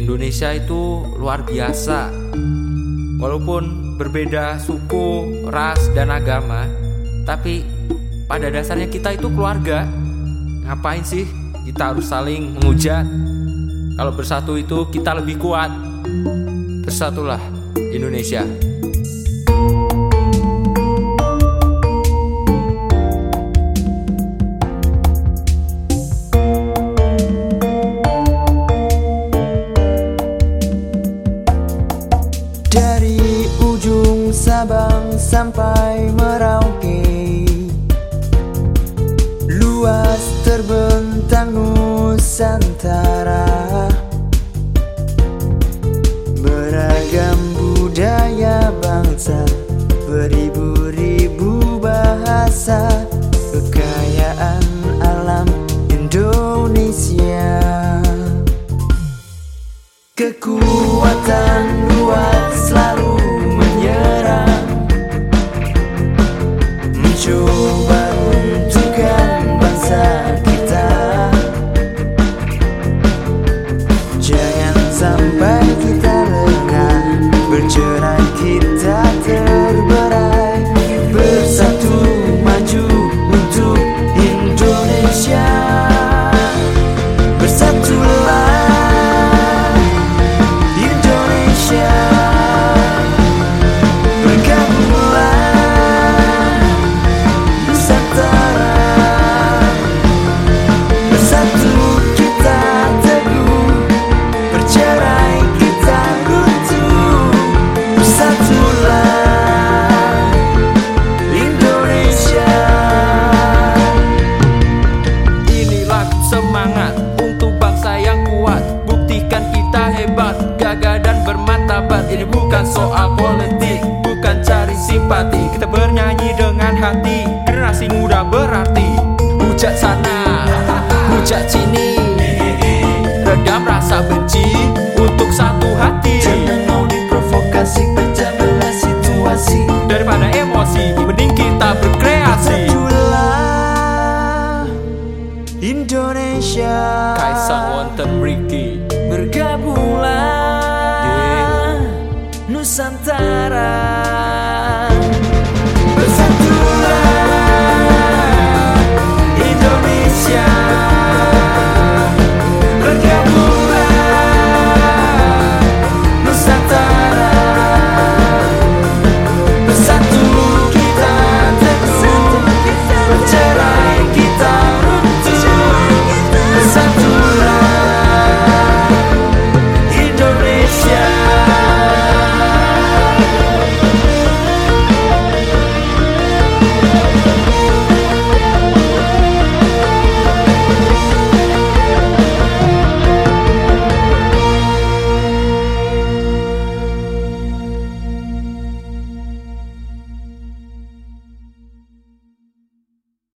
Indonesia itu luar biasa. Walaupun berbeda suku, ras, dan agama, tapi pada dasarnya kita itu keluarga. Ngapain sih kita harus saling menghujat? Kalau bersatu itu kita lebih kuat. Bersatulah Indonesia. Dari ujung Sabang sampai Merauke, luas terbentang Nusantara. Beragam budaya bangsa, beribu-ribu bahasa, kekayaan alam Indonesia. Kekuatan luar selalu menyerang, mencoba runtuhkan bangsa kita. Jangan sampai kita lengah, bercerai kita terberai. Bersatu maju untuk Indonesia. Bersatulah semangat untuk bangsa yang kuat. Buktikan kita hebat, gagah dan bermartabat. Ini bukan soal politik, bukan cari simpati. Kita bernyanyi dengan hati, generasi muda berarti. Hujat sana, hujat sini, redam rasa benci untuk satu hati. Jangan mau diprovokasi, pecah belah situasi. Daripada emosi, mending kita berkreasi. Indonesia. Kaisang wonten mriki.